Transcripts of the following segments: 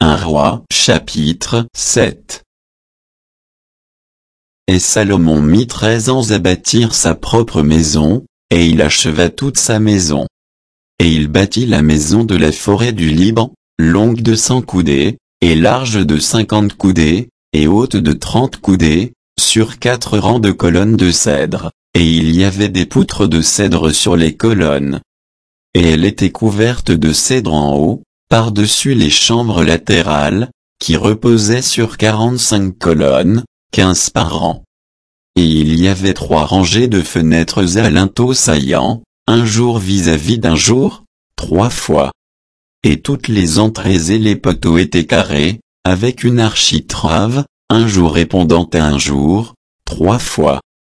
Un roi. Chapitre 7. Et Salomon mit 13 ans à bâtir sa propre maison, et il acheva toute sa maison. Et il bâtit la maison de la forêt du Liban, longue de 100 coudées, et large de 50 coudées, et haute de 30 coudées, sur 4 rangs de colonnes de cèdre, et il y avait des poutres de cèdre sur les colonnes. Et elle était couverte de cèdre en haut, par-dessus les chambres latérales, qui reposaient sur 45 colonnes, 15 par rang. Et il y avait 3 rangées de fenêtres à linteaux saillants, un jour vis-à-vis d'un jour, 3 fois. Et toutes les entrées et les poteaux étaient carrés, avec une architrave, un jour répondant à un jour, 3 fois.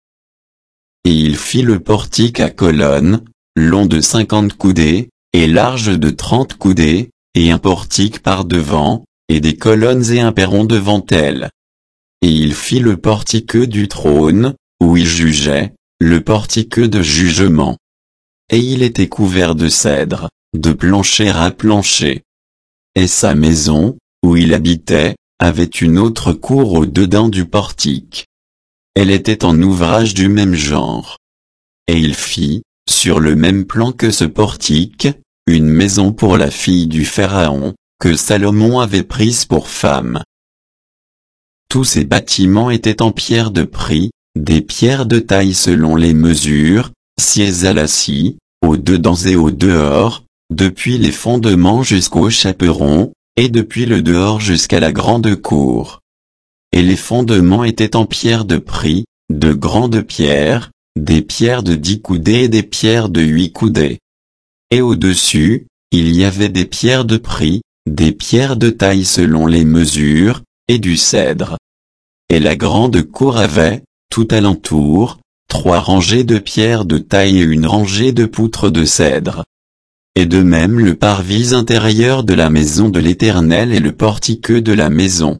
Et il fit le portique à colonnes, long de 50 coudées, et large de 30 coudées, et un portique par devant, et des colonnes et un perron devant elles. Et il fit le portique du trône, où il jugeait, le portique de jugement. Et il était couvert de cèdre, de plancher à plancher. Et sa maison, où il habitait, avait une autre cour au-dedans du portique. Elle était en ouvrage du même genre. Et il fit, sur le même plan que ce portique, une maison pour la fille du Pharaon, que Salomon avait prise pour femme. Tous ces bâtiments étaient en pierre de prix, des pierres de taille selon les mesures, scies à la scie, au dedans et au dehors, depuis les fondements jusqu'au chaperon, et depuis le dehors jusqu'à la grande cour. Et les fondements étaient en pierre de prix, de grandes pierres, des pierres de 10 coudées et des pierres de 8 coudées. Et au-dessus, il y avait des pierres de prix, des pierres de taille selon les mesures, et du cèdre. Et la grande cour avait, tout alentour, 3 rangées de pierres de taille et une rangée de poutres de cèdre. Et de même le parvis intérieur de la maison de l'Éternel et le portique de la maison.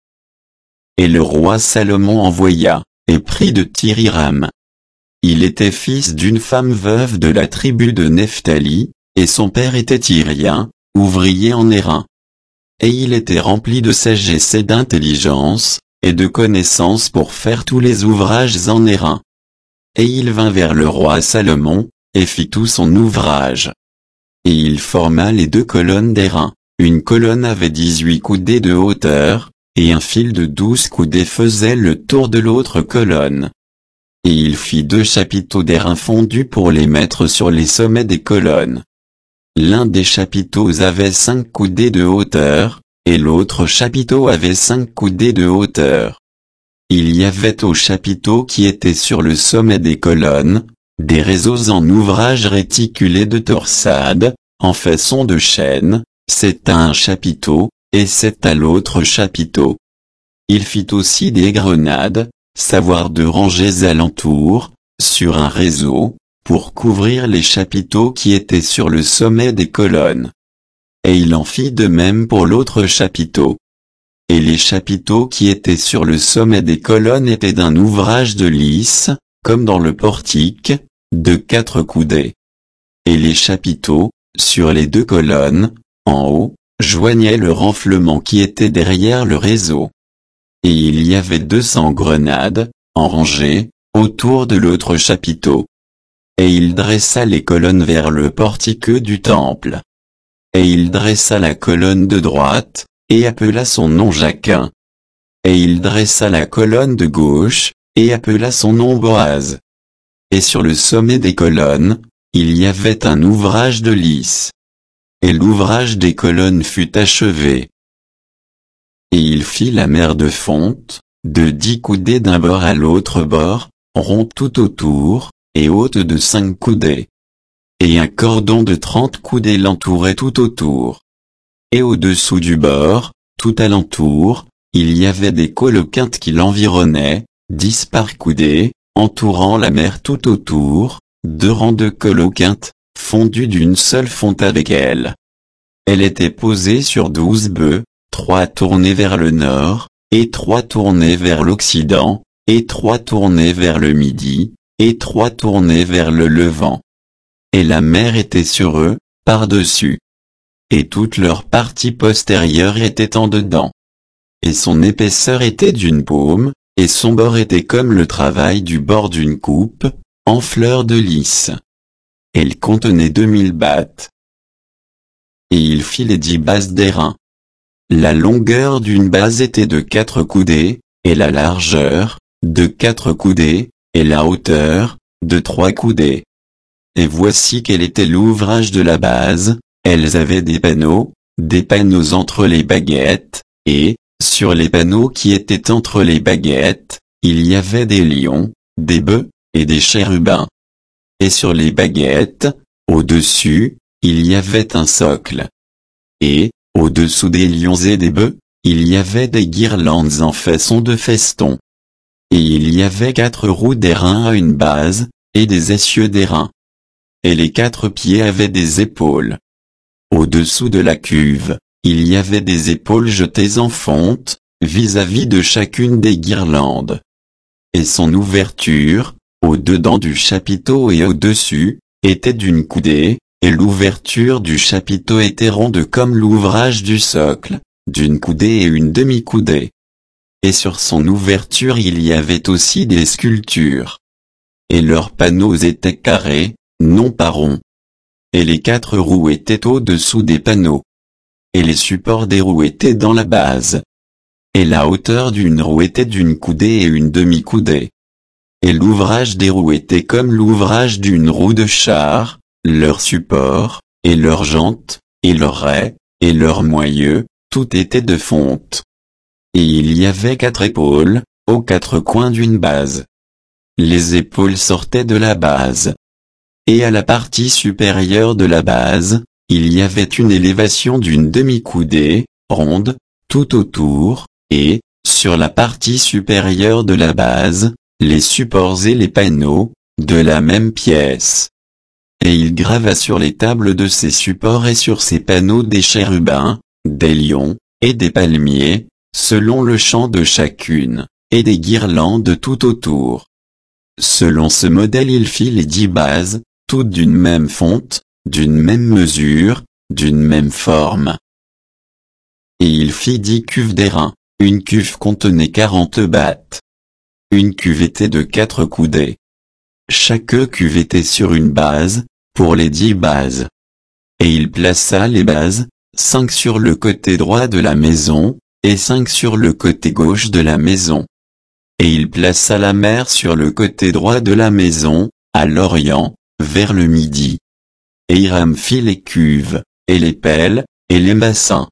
Et le roi Salomon envoya, et prit de Tiriram. Il était fils d'une femme veuve de la tribu de Nephtali, et son père était Tyrien, ouvrier en airain. Et il était rempli de sagesse et d'intelligence, et de connaissance pour faire tous les ouvrages en airain. Et il vint vers le roi Salomon, et fit tout son ouvrage. Et il forma les 2 colonnes d'airain, une colonne avait 18 coudées de hauteur, et un fil de 12 coudées faisait le tour de l'autre colonne. Et il fit 2 chapiteaux d'airain fondu pour les mettre sur les sommets des colonnes. L'un des chapiteaux avait 5 coudées de hauteur, et l'autre chapiteau avait 5 coudées de hauteur. Il y avait au chapiteau qui était sur le sommet des colonnes, des réseaux en ouvrage réticulé de torsade, en façon de chaîne, c'est à un chapiteau, et c'est à l'autre chapiteau. Il fit aussi des grenades, savoir 2 rangées alentour, sur un réseau, pour couvrir les chapiteaux qui étaient sur le sommet des colonnes. Et il en fit de même pour l'autre chapiteau. Et les chapiteaux qui étaient sur le sommet des colonnes étaient d'un ouvrage de lys, comme dans le portique, de 4 coudées. Et les chapiteaux, sur les 2 colonnes, en haut, joignaient le renflement qui était derrière le réseau. Et il y avait 200 grenades, en rangée, autour de l'autre chapiteau. Et il dressa les colonnes vers le portique du temple. Et il dressa la colonne de droite, et appela son nom Jachin. Et il dressa la colonne de gauche, et appela son nom Boaz. Et sur le sommet des colonnes, il y avait un ouvrage de lys. Et l'ouvrage des colonnes fut achevé. Et il fit la mer de fonte, de 10 coudées d'un bord à l'autre bord, ronde tout autour, et haute de 5 coudées. Et un cordon de 30 coudées l'entourait tout autour. Et au-dessous du bord, tout alentour, il y avait des coloquintes qui l'environnaient, 10 par coudée, entourant la mer tout autour, 2 rangs de coloquintes, fondues d'une seule fonte avec elle. Elle était posée sur 12 bœufs, 3 tournés vers le nord, et 3 tournés vers l'occident, et 3 tournés vers le midi, et 3 tournés vers le levant. Et la mer était sur eux, par-dessus. et toute leur partie postérieure était en dedans. Et son épaisseur était d'une paume, et son bord était comme le travail du bord d'une coupe, en fleur de lys. Elle contenait 2000 battes. Et il fit les 10 bases d'airain. La longueur d'une base était de 4 coudées, et la largeur, de 4 coudées, et la hauteur, de 3 coudées. Et voici quel était l'ouvrage de la base, elles avaient des panneaux entre les baguettes, et, sur les panneaux qui étaient entre les baguettes, il y avait des lions, des bœufs, et des chérubins. Et sur les baguettes, au-dessus, il y avait un socle. Et, au-dessous des lions et des bœufs, il y avait des guirlandes en façon de feston. Et il y avait 4 roues d'airain à une base, et des essieux d'airain. Et les 4 pieds avaient des épaules. Au-dessous de la cuve, il y avait des épaules jetées en fonte, vis-à-vis de chacune des guirlandes. Et son ouverture, au-dedans du chapiteau et au-dessus, était d'une coudée, et l'ouverture du chapiteau était ronde comme l'ouvrage du socle, d'une coudée et une demi-coudée. Et sur son ouverture il y avait aussi des sculptures. Et leurs panneaux étaient carrés, non pas ronds. Et les 4 roues étaient au-dessous des panneaux. Et les supports des roues étaient dans la base. Et la hauteur d'une roue était d'une coudée et une demi-coudée. Et l'ouvrage des roues était comme l'ouvrage d'une roue de char, leur support, et leurs jantes, et leurs raies, et leurs moyeux, tout était de fonte. Et il y avait 4 épaules, aux 4 coins d'une base. Les épaules sortaient de la base. Et à la partie supérieure de la base, il y avait une élévation d'une demi-coudée, ronde, tout autour, et, sur la partie supérieure de la base, les supports et les panneaux, de la même pièce. Et il grava sur les tables de ces supports et sur ces panneaux des chérubins, des lions, et des palmiers, selon le chant de chacune, et des guirlandes tout autour. Selon ce modèle il fit les 10 bases, toutes d'une même fonte, d'une même mesure, d'une même forme. Et il fit 10 cuves d'airain, une cuve contenait 40 battes. Une cuve était de 4 coudées. Chaque cuve était sur une base, pour les 10 bases. Et il plaça les bases, 5 sur le côté droit de la maison, et 5 sur le côté gauche de la maison. Et il plaça la mer sur le côté droit de la maison, à l'orient, vers le midi. Et Hiram fit les cuves, et les pelles, et les bassins.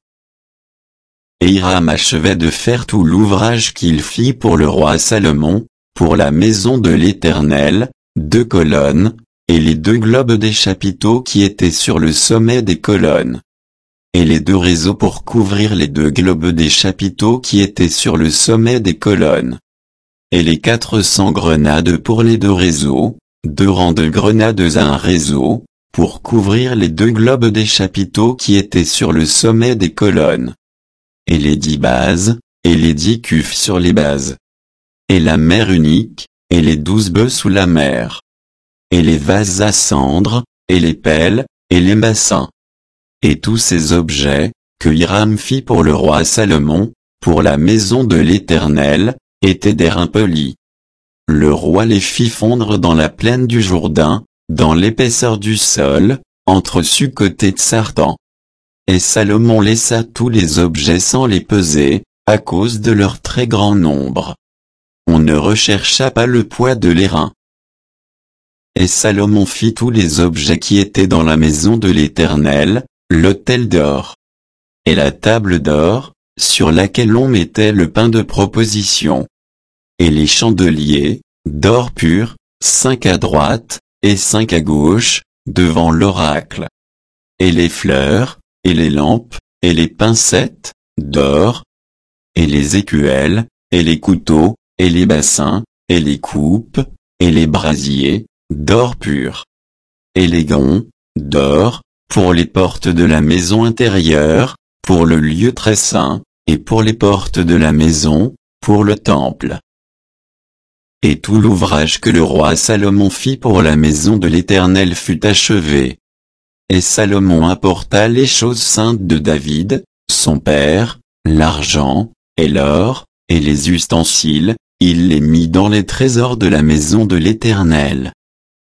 Et Hiram achevait de faire tout l'ouvrage qu'il fit pour le roi Salomon, pour la maison de l'Éternel, 2 colonnes, et les 2 globes des chapiteaux qui étaient sur le sommet des colonnes. Et les 2 réseaux pour couvrir les 2 globes des chapiteaux qui étaient sur le sommet des colonnes. Et les 400 grenades pour les 2 réseaux, 2 rangs de grenades à un réseau, pour couvrir les 2 globes des chapiteaux qui étaient sur le sommet des colonnes. Et les 10 bases, et les 10 cuves sur les bases. Et la mer unique, et les 12 bœufs sous la mer. Et les vases à cendre, et les pelles, et les bassins. Et tous ces objets, que Hiram fit pour le roi Salomon, pour la maison de l'Éternel, étaient d'airain poli. Le roi les fit fondre dans la plaine du Jourdain, dans l'épaisseur du sol, entre Sukkot et Tsartan. Et Salomon laissa tous les objets sans les peser, à cause de leur très grand nombre. On ne rechercha pas le poids de l'airain. Et Salomon fit tous les objets qui étaient dans la maison de l'Éternel, l'autel d'or. Et la table d'or, sur laquelle on mettait le pain de proposition. Et les chandeliers, d'or pur, 5 à droite, et 5 à gauche, devant l'oracle. Et les fleurs, et les lampes, et les pincettes, d'or. Et les écuelles, et les couteaux, et les bassins, et les coupes, et les brasiers, d'or pur. Et les gonds, d'or, pour les portes de la maison intérieure, pour le lieu très saint, et pour les portes de la maison, pour le temple. Et tout l'ouvrage que le roi Salomon fit pour la maison de l'Éternel fut achevé. Et Salomon apporta les choses saintes de David, son père, l'argent, et l'or, et les ustensiles, il les mit dans les trésors de la maison de l'Éternel.